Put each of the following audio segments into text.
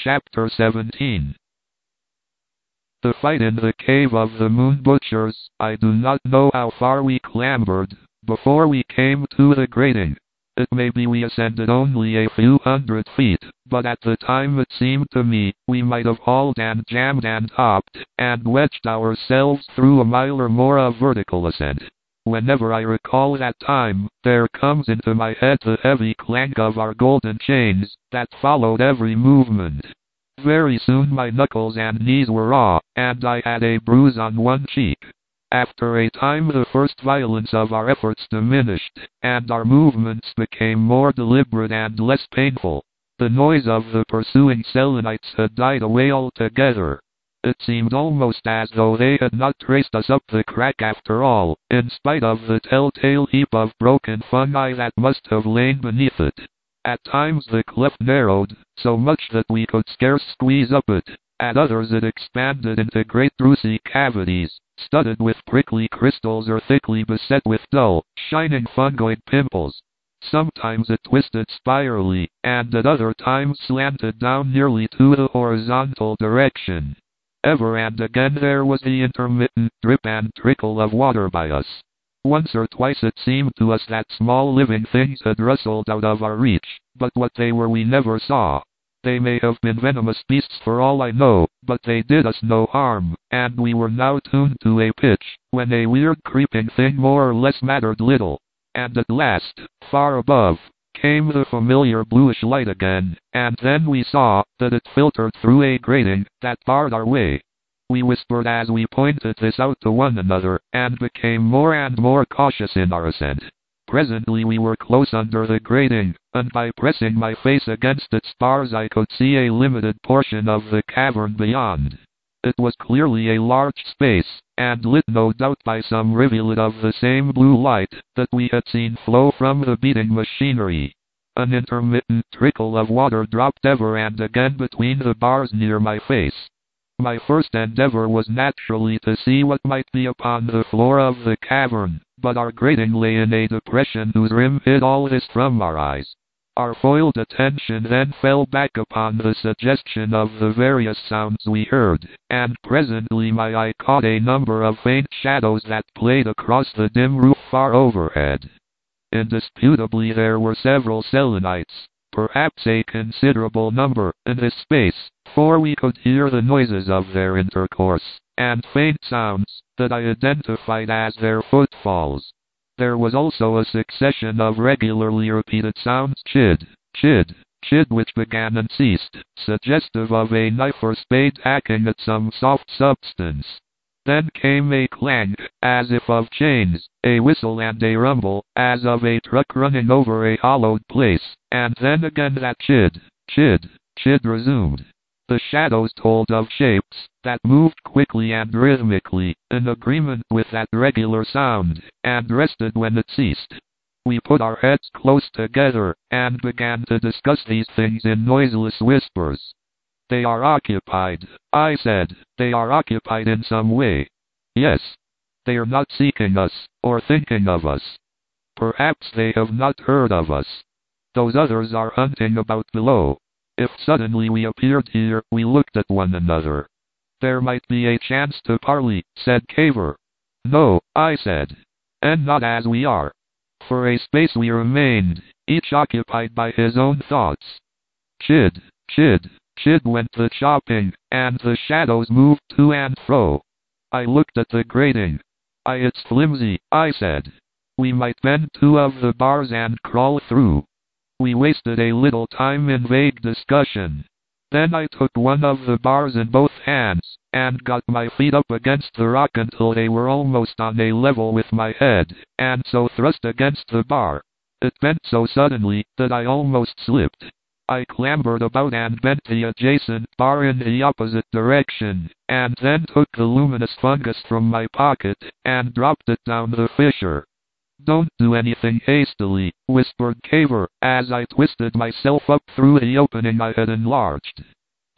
Chapter 17. The fight in the cave of the Moon Butchers. I do not know how far we clambered before we came to the grating. It may be we ascended only a few hundred feet, but at the time it seemed to me we might have hauled and jammed and hopped and wedged ourselves through a mile or more of vertical ascent. Whenever I recall that time, there comes into my head the heavy clank of our golden chains that followed every movement. Very soon my knuckles and knees were raw, and I had a bruise on one cheek. After a time the first violence of our efforts diminished, and our movements became more deliberate and less painful. The noise of the pursuing Selenites had died away altogether. It seemed almost as though they had not traced us up the crack after all, in spite of the telltale heap of broken fungi that must have lain beneath it. At times the cleft narrowed, so much that we could scarce squeeze up it. At others it expanded into great drucy cavities, studded with prickly crystals or thickly beset with dull, shining fungoid pimples. Sometimes it twisted spirally, and at other times slanted down nearly to the horizontal direction. Ever and again there was the intermittent drip and trickle of water by us. Once or twice it seemed to us that small living things had rustled out of our reach, but what they were we never saw. They may have been venomous beasts for all I know, but they did us no harm, and we were now tuned to a pitch when a weird creeping thing more or less mattered little. And at last, far above, came the familiar bluish light again, and then we saw that it filtered through a grating that barred our way. We whispered as we pointed this out to one another, and became more and more cautious in our ascent. Presently we were close under the grating, and by pressing my face against its bars I could see a limited portion of the cavern beyond. It was clearly a large space, and lit no doubt by some rivulet of the same blue light that we had seen flow from the beating machinery. An intermittent trickle of water dropped ever and again between the bars near my face. My first endeavor was naturally to see what might be upon the floor of the cavern, but our grating lay in a depression whose rim hid all this from our eyes. Our foiled attention then fell back upon the suggestion of the various sounds we heard, and presently my eye caught a number of faint shadows that played across the dim roof far overhead. Indisputably there were several Selenites, perhaps a considerable number, in this space, for we could hear the noises of their intercourse, and faint sounds that I identified as their footfalls. There was also a succession of regularly repeated sounds, chid, chid, chid, which began and ceased, suggestive of a knife or spade hacking at some soft substance. Then came a clang, as if of chains, a whistle and a rumble, as of a truck running over a hollowed place, and then again that chid, chid, chid resumed. The shadows told of shapes that moved quickly and rhythmically, in agreement with that regular sound, and rested when it ceased. We put our heads close together, and began to discuss these things in noiseless whispers. They are occupied, I said. They are occupied in some way. Yes. They are not seeking us, or thinking of us. Perhaps they have not heard of us. Those others are hunting about below. If suddenly we appeared here, we looked at one another. There might be a chance to parley, said Caver. No, I said. And not as we are. For a space we remained, each occupied by his own thoughts. Chid, chid, chid went the chopping, and the shadows moved to and fro. I looked at the grating. It's flimsy, I said. We might bend two of the bars and crawl through. We wasted a little time in vague discussion. Then I took one of the bars in both hands, and got my feet up against the rock until they were almost on a level with my head, and so thrust against the bar. It bent so suddenly that I almost slipped. I clambered about and bent the adjacent bar in the opposite direction, and then took the luminous fungus from my pocket, and dropped it down the fissure. Don't do anything hastily, whispered Caver, as I twisted myself up through the opening I had enlarged.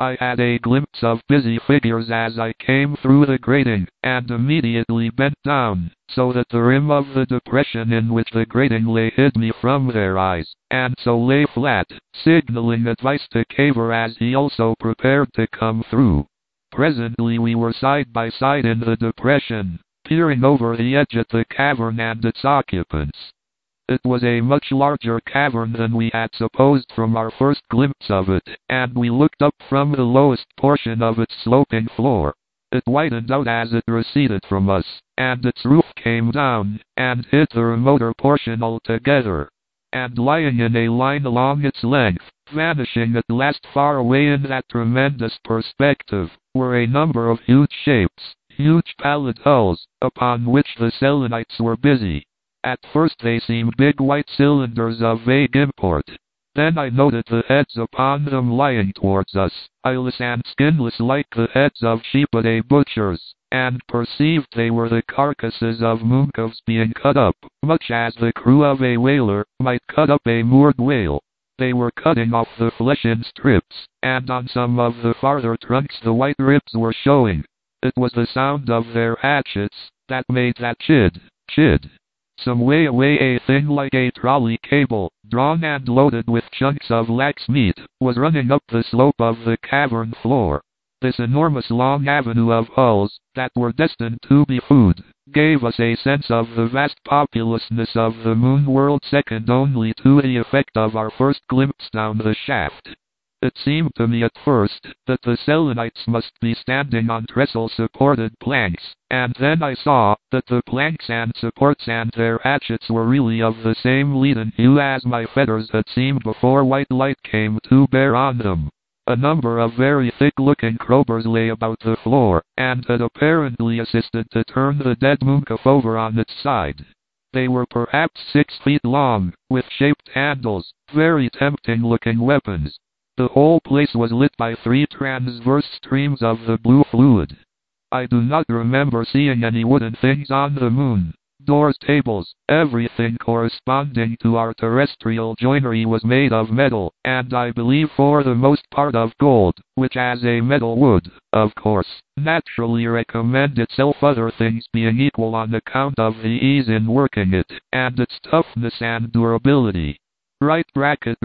I had a glimpse of busy figures as I came through the grating, and immediately bent down, so that the rim of the depression in which the grating lay hid me from their eyes, and so lay flat, signaling advice to Caver as he also prepared to come through. Presently we were side by side in the depression, peering over the edge at the cavern and its occupants. It was a much larger cavern than we had supposed from our first glimpse of it, and we looked up from the lowest portion of its sloping floor. It widened out as it receded from us, and its roof came down, and hid the remoter portion altogether. And lying in a line along its length, vanishing at last far away in that tremendous perspective, were a number of huge shapes, huge pallid hulls, upon which the Selenites were busy. At first they seemed big white cylinders of vague import. Then I noted the heads upon them lying towards us, eyeless and skinless like the heads of sheep at a butcher's, and perceived they were the carcasses of mooncalves being cut up, much as the crew of a whaler might cut up a moored whale. They were cutting off the flesh in strips, and on some of the farther trunks the white ribs were showing. It was the sound of their hatchets that made that chid, chid. Some way away a thing like a trolley cable, drawn and loaded with chunks of lax meat, was running up the slope of the cavern floor. This enormous long avenue of hulls, that were destined to be food, gave us a sense of the vast populousness of the moon world second only to the effect of our first glimpse down the shaft. It seemed to me at first that the Selenites must be standing on trestle-supported planks, and then I saw that the planks and supports and their hatchets were really of the same leaden hue as my fetters had seemed before white light came to bear on them. A number of very thick-looking crowbars lay about the floor, and had apparently assisted to turn the dead mooncalf over on its side. They were perhaps 6 feet long, with shaped handles, very tempting-looking weapons. The whole place was lit by 3 transverse streams of the blue fluid. I do not remember seeing any wooden things on the moon. Doors, tables, everything corresponding to our terrestrial joinery was made of metal, and I believe for the most part of gold, which as a metal would, of course, naturally recommend itself other things being equal on account of the ease in working it, and its toughness and durability. Right bracket,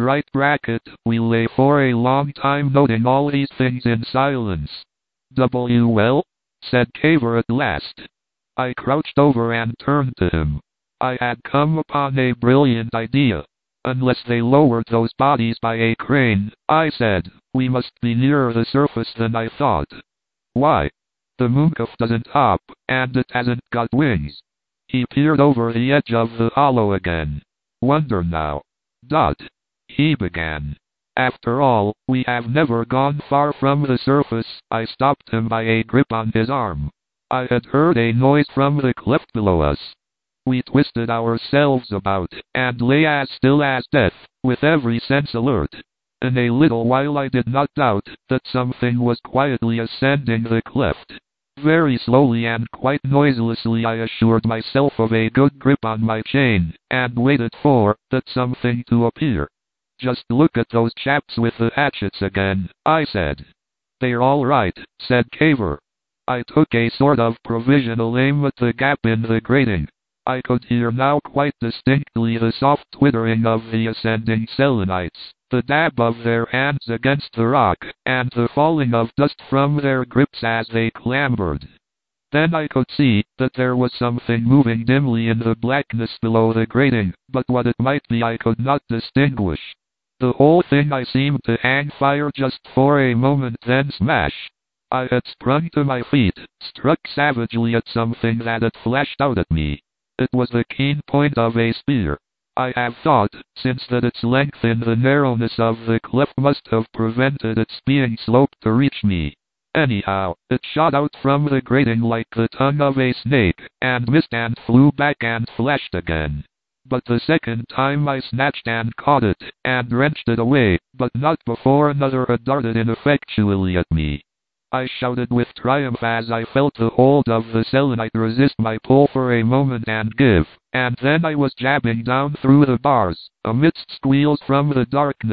we lay for a long time noting all these things in silence. Well, said Caver at last. I crouched over and turned to him. I had come upon a brilliant idea. Unless they lowered those bodies by a crane, I said, we must be nearer the surface than I thought. Why? The mooncalf doesn't hop, and it hasn't got wings. He peered over the edge of the hollow again. Wonder now. He began. After all, we have never gone far from the surface. I stopped him by a grip on his arm. I had heard a noise from the cleft below us. We twisted ourselves about, and lay as still as death, with every sense alert. In a little while I did not doubt that something was quietly ascending the cleft. Very slowly and quite noiselessly I assured myself of a good grip on my chain, and waited for that something to appear. Just look at those chaps with the hatchets again, I said. They're all right, said Caver. I took a sort of provisional aim at the gap in the grating. I could hear now quite distinctly the soft twittering of the ascending Selenites, the dab of their hands against the rock, and the falling of dust from their grips as they clambered. Then I could see that there was something moving dimly in the blackness below the grating, but what it might be I could not distinguish. The whole thing I seemed to hang fire just for a moment, then smash. I had sprung to my feet, struck savagely at something that had flashed out at me. It was the keen point of a spear. I have thought, since that its length in the narrowness of the cleft must have prevented its being sloped to reach me. Anyhow, it shot out from the grating like the tongue of a snake, and missed and flew back and flashed again. But the second time I snatched and caught it, and wrenched it away, but not before another had darted ineffectually at me. I shouted with triumph as I felt the hold of the Selenite resist my pull for a moment and give, and then I was jabbing down through the bars, amidst squeals from the darkness,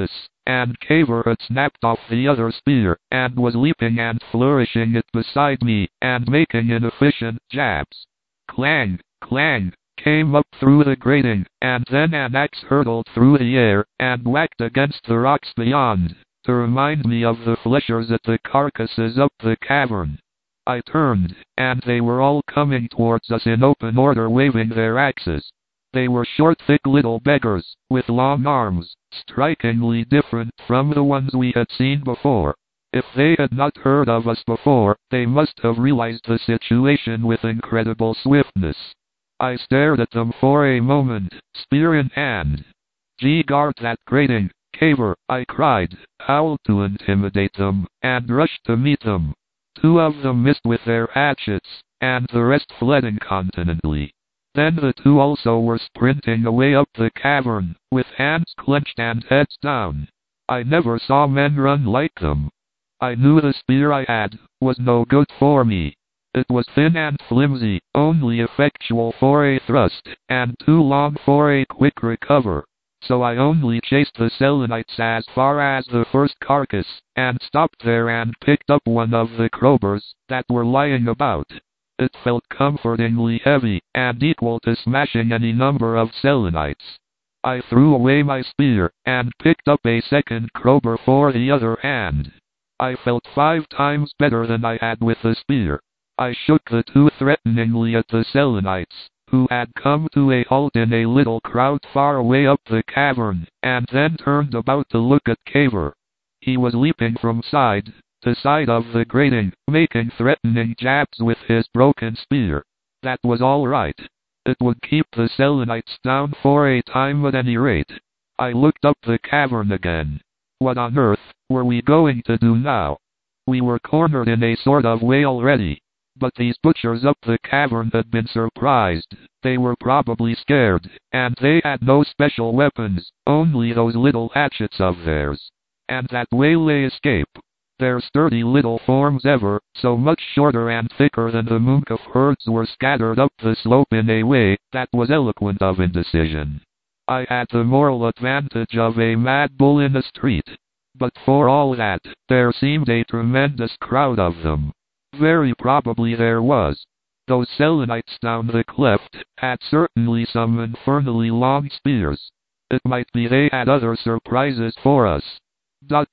and Caver had snapped off the other spear, and was leaping and flourishing it beside me, and making inefficient jabs. Clang, clang, came up through the grating, and then an axe hurtled through the air, and whacked against the rocks beyond, to remind me of the fleshers at the carcasses up the cavern. I turned, and they were all coming towards us in open order, waving their axes. They were short, thick little beggars, with long arms, strikingly different from the ones we had seen before. If they had not heard of us before, they must have realized the situation with incredible swiftness. I stared at them for a moment, spear in hand. Guard that grating, Caver, I cried, howled to intimidate them, and rushed to meet them. 2 of them missed with their hatchets, and the rest fled incontinently. Then the 2 also were sprinting away up the cavern, with hands clenched and heads down. I never saw men run like them. I knew the spear I had was no good for me. It was thin and flimsy, only effectual for a thrust, and too long for a quick recover. So I only chased the Selenites as far as the first carcass, and stopped there and picked up one of the crowbars that were lying about. It felt comfortingly heavy, and equal to smashing any number of Selenites. I threw away my spear, and picked up a second crowbar for the other hand. I felt 5 times better than I had with the spear. I shook the 2 threateningly at the Selenites, who had come to a halt in a little crowd far away up the cavern, and then turned about to look at Caver. He was leaping from side to side of the grating, making threatening jabs with his broken spear. That was all right. It would keep the Selenites down for a time at any rate. I looked up the cavern again. What on earth were we going to do now? We were cornered in a sort of way already. But these butchers up the cavern had been surprised. They were probably scared, and they had no special weapons, only those little hatchets of theirs. And that waylay escape. Their sturdy little forms, ever so much shorter and thicker than the mooncalf herds, were scattered up the slope in a way that was eloquent of indecision. I had the moral advantage of a mad bull in the street. But for all that, there seemed a tremendous crowd of them. Very probably there was. Those Selenites down the cleft had certainly some infernally long spears. It might be they had other surprises for us. But,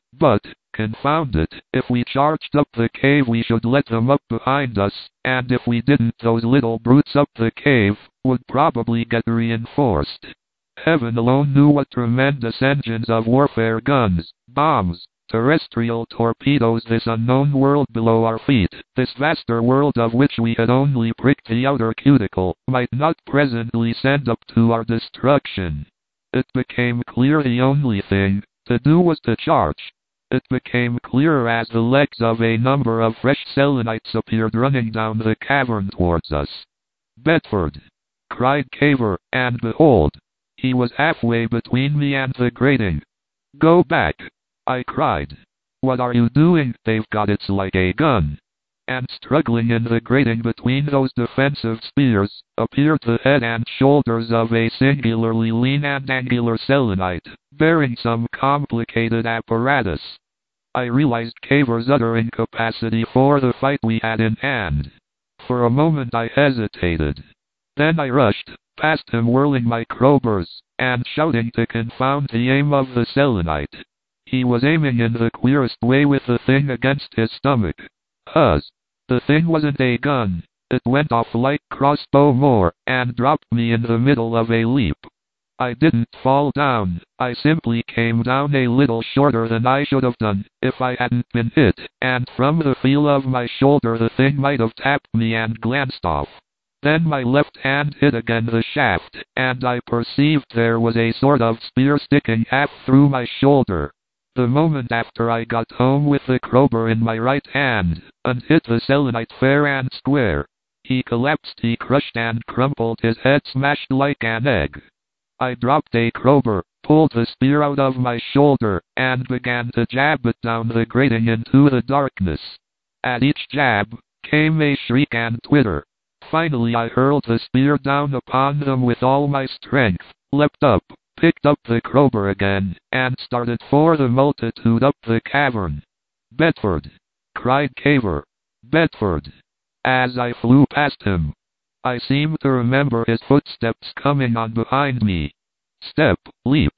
confound it, if we charged up the cave we should let them up behind us, and if we didn't those little brutes up the cave would probably get reinforced. Heaven alone knew what tremendous engines of warfare, guns, bombs, terrestrial torpedoes this unknown world below our feet, this vaster world of which we had only pricked the outer cuticle, might not presently send up to our destruction. It became clear the only thing to do was to charge. It became clearer as the legs of a number of fresh Selenites appeared running down the cavern towards us. "Bedford!" cried Caver, and behold, he was halfway between me and the grating. "Go back!" I cried. "What are you doing? They've got it like a gun." And struggling in the grating between those defensive spears, appeared the head and shoulders of a singularly lean and angular Selenite, bearing some complicated apparatus. I realized Caver's utter incapacity for the fight we had in hand. For a moment I hesitated. Then I rushed past him, whirling my crowbars, and shouting to confound the aim of the Selenite. He was aiming in the queerest way with the thing against his stomach. The thing wasn't a gun. It went off like crossbow more, and dropped me in the middle of a leap. I didn't fall down. I simply came down a little shorter than I should have done if I hadn't been hit, and from the feel of my shoulder the thing might have tapped me and glanced off. Then my left hand hit again the shaft, and I perceived there was a sort of spear sticking half through my shoulder. The moment after I got home with the crowbar in my right hand, and hit the Selenite fair and square. He collapsed, he crushed and crumpled, his head smashed like an egg. I dropped a crowbar, pulled the spear out of my shoulder, and began to jab it down the grating into the darkness. At each jab came a shriek and twitter. Finally I hurled the spear down upon them with all my strength, leapt up, picked up the crowbar again, and started for the multitude up the cavern. "Bedford!" cried Caver. "Bedford!" as I flew past him. I seemed to remember his footsteps coming on behind me. Step, leap.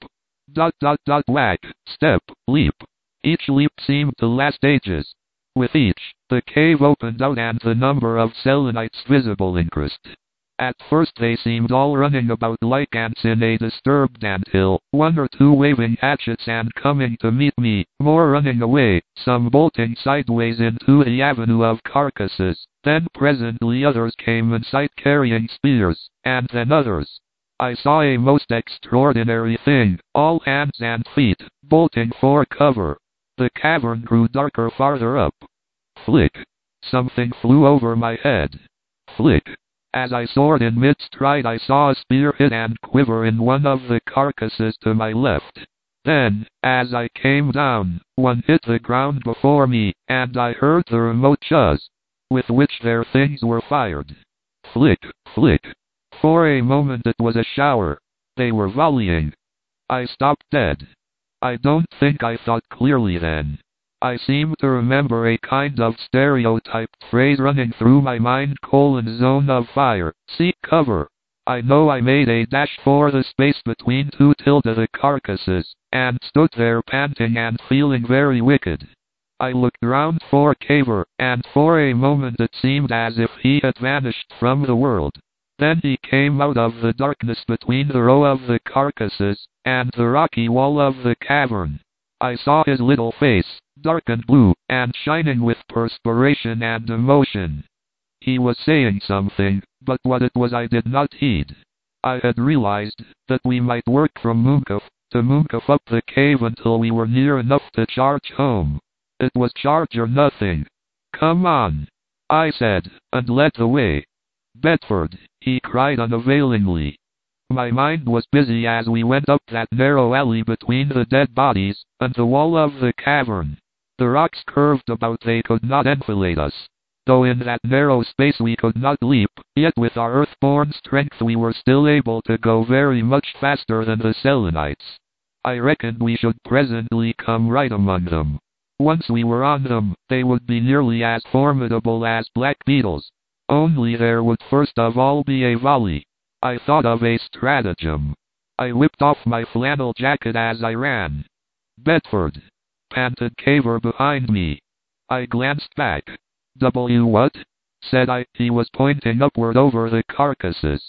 Whack, step, leap. Each leap seemed to last ages. With each, the cave opened out and the number of Selenites visible increased. At first they seemed all running about like ants in a disturbed anthill, one or two waving hatchets and coming to meet me, more running away, some bolting sideways into the avenue of carcasses. Then presently others came in sight carrying spears, and then others. I saw a most extraordinary thing, all hands and feet, bolting for cover. The cavern grew darker farther up. Flick! Something flew over my head. Flick! As I soared in mid-stride I saw a spear hit and quiver in one of the carcasses to my left. Then, as I came down, one hit the ground before me, and I heard the remote chuzz with which their things were fired. Flick, flick. For a moment it was a shower. They were volleying. I stopped dead. I don't think I thought clearly then. I seem to remember a kind of stereotyped phrase running through my mind: zone of fire, seek cover. I know I made a dash for the space between the carcasses, and stood there panting and feeling very wicked. I looked round for Caver, and for a moment it seemed as if he had vanished from the world. Then he came out of the darkness between the row of the carcasses, and the rocky wall of the cavern. I saw his little face, dark and blue, and shining with perspiration and emotion. He was saying something, but what it was I did not heed. I had realized that we might work from Moonkuf to Moonkuf up the cave until we were near enough to charge home. It was charge or nothing. "Come on," I said, and led the way. "Bedford," he cried unavailingly. My mind was busy as we went up that narrow alley between the dead bodies, and the wall of the cavern. The rocks curved about, they could not enfilade us. Though in that narrow space we could not leap, yet with our earth-born strength we were still able to go very much faster than the Selenites. I reckoned we should presently come right among them. Once we were on them, they would be nearly as formidable as black beetles. Only there would first of all be a volley. I thought of a stratagem. I whipped off my flannel jacket as I ran. "Bedford!" panted Caver behind me. I glanced back. What?" said I. He was pointing upward over the carcasses.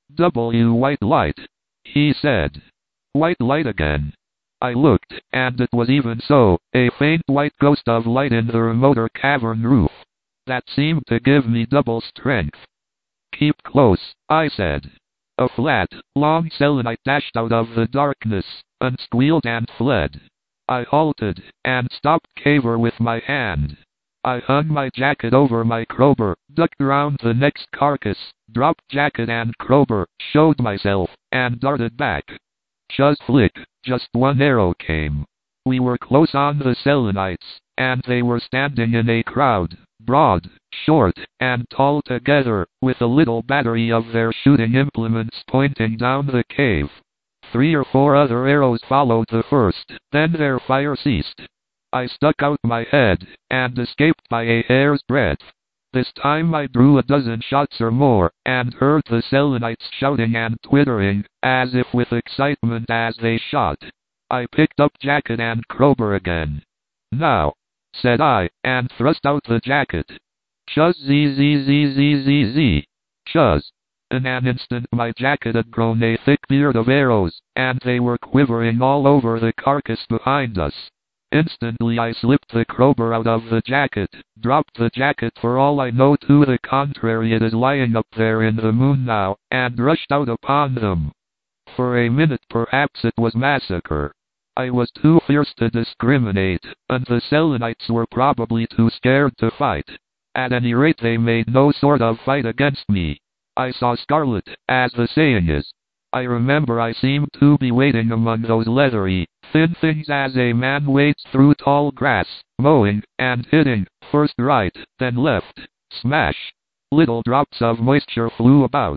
"White light," he said. "White light again." I looked, and it was even so, a faint white ghost of light in the remoter cavern roof. That seemed to give me double strength. "Keep close," I said. A flat, long Selenite dashed out of the darkness, and squealed and fled. I halted, and stopped Caver with my hand. I hung my jacket over my crowbar, ducked round the next carcass, dropped jacket and crowbar, showed myself, and darted back. Chuzz flick, just one arrow came. We were close on the Selenites, and they were standing in a crowd, broad, short, and tall together, with a little battery of their shooting implements pointing down the cave. 3 or 4 other arrows followed the first, then their fire ceased. I stuck out my head, and escaped by a hair's breadth. This time I drew a dozen shots or more, and heard the Selenites shouting and twittering, as if with excitement as they shot. I picked up jacket and crowbar again. "Now," said I, and thrust out the jacket. "Chuzz zzz. Chuzz." In an instant my jacket had grown a thick beard of arrows, and they were quivering all over the carcass behind us. Instantly I slipped the crowbar out of the jacket, dropped the jacket for all I know to the contrary, it is lying up there in the moon now, and rushed out upon them. For a minute perhaps it was massacre. I was too fierce to discriminate, and the Selenites were probably too scared to fight. At any rate they made no sort of fight against me. I saw scarlet, as the saying is. I remember I seemed to be wading among those leathery, thin things as a man wades through tall grass, mowing, and hitting, first right, then left, smash. Little drops of moisture flew about.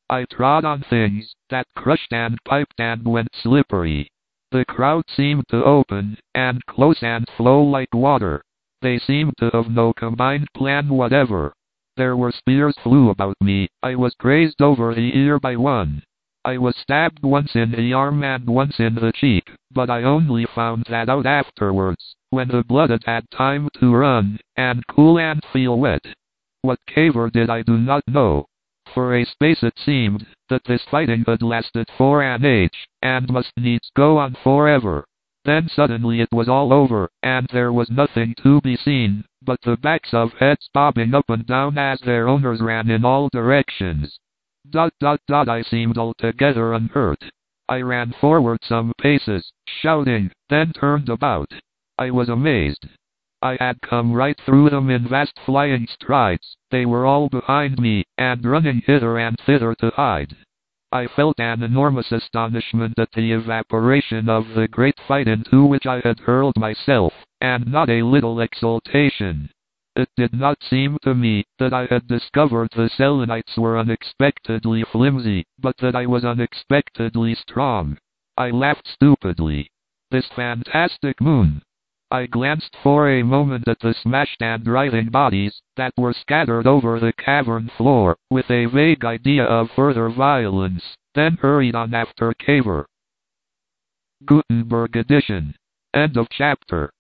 I trod on things that crushed and piped and went slippery. The crowd seemed to open and close and flow like water. They seemed to have no combined plan whatever. There were spears flew about me. I was grazed over the ear by one. I was stabbed once in the arm and once in the cheek, but I only found that out afterwards, when the blood had had time to run, and cool and feel wet. What caver did I do not know. For a space it seemed that this fighting had lasted for an age, and must needs go on forever. Then suddenly it was all over, and there was nothing to be seen, but the backs of heads bobbing up and down as their owners ran in all directions. I seemed altogether unhurt. I ran forward some paces, shouting, then turned about. I was amazed. I had come right through them in vast flying strides. They were all behind me, and running hither and thither to hide. I felt an enormous astonishment at the evaporation of the great fight into which I had hurled myself, and not a little exultation. It did not seem to me that I had discovered the Selenites were unexpectedly flimsy, but that I was unexpectedly strong. I laughed stupidly. This fantastic moon! I glanced for a moment at the smashed and writhing bodies that were scattered over the cavern floor, with a vague idea of further violence, then hurried on after Caver. Gutenberg edition. End of chapter.